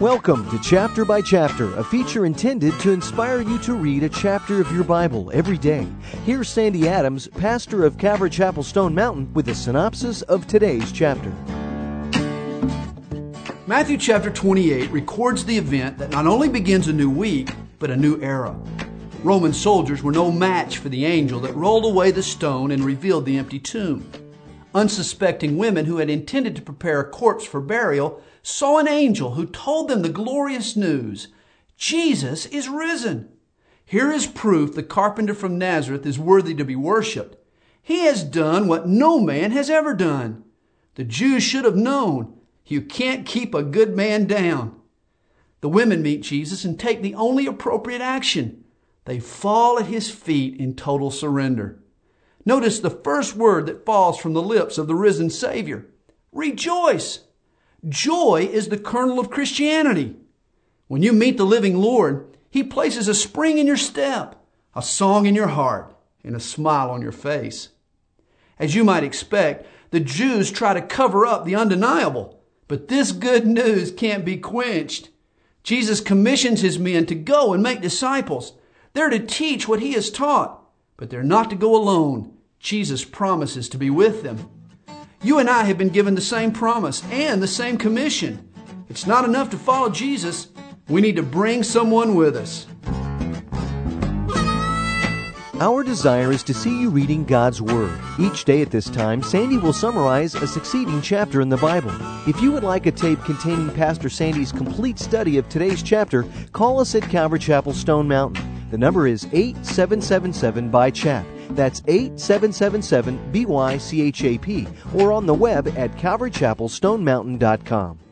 Welcome to Chapter by Chapter, a feature intended to inspire you to read a chapter of your Bible every day. Here's Sandy Adams, pastor of Calvary Chapel Stone Mountain, with a synopsis of today's chapter. Matthew chapter 28 records the event that not only begins a new week, but a new era. Roman soldiers were no match for the angel that rolled away the stone and revealed the empty tomb. Unsuspecting women who had intended to prepare a corpse for burial saw an angel who told them the glorious news: Jesus is risen. Here is proof the carpenter from Nazareth is worthy to be worshipped. He has done what no man has ever done. The Jews should have known. You can't keep a good man down. The women meet Jesus and take the only appropriate action. They fall at his feet in total surrender. Notice the first word that falls from the lips of the risen Savior: rejoice. Joy is the kernel of Christianity. When you meet the living Lord, he places a spring in your step, a song in your heart, and a smile on your face. As you might expect, the Jews try to cover up the undeniable, but this good news can't be quenched. Jesus commissions his men to go and make disciples. They're to teach what he has taught, but they're not to go alone. Jesus promises to be with them. You and I have been given the same promise and the same commission. It's not enough to follow Jesus. We need to bring someone with us. Our desire is to see you reading God's Word. Each day at this time, Sandy will summarize a succeeding chapter in the Bible. If you would like a tape containing Pastor Sandy's complete study of today's chapter, call us at Calvary Chapel Stone Mountain. The number is 8777-BY-CHAP. That's 8777-BYCHAP, or on the web at calvarychapelstonemountain.com.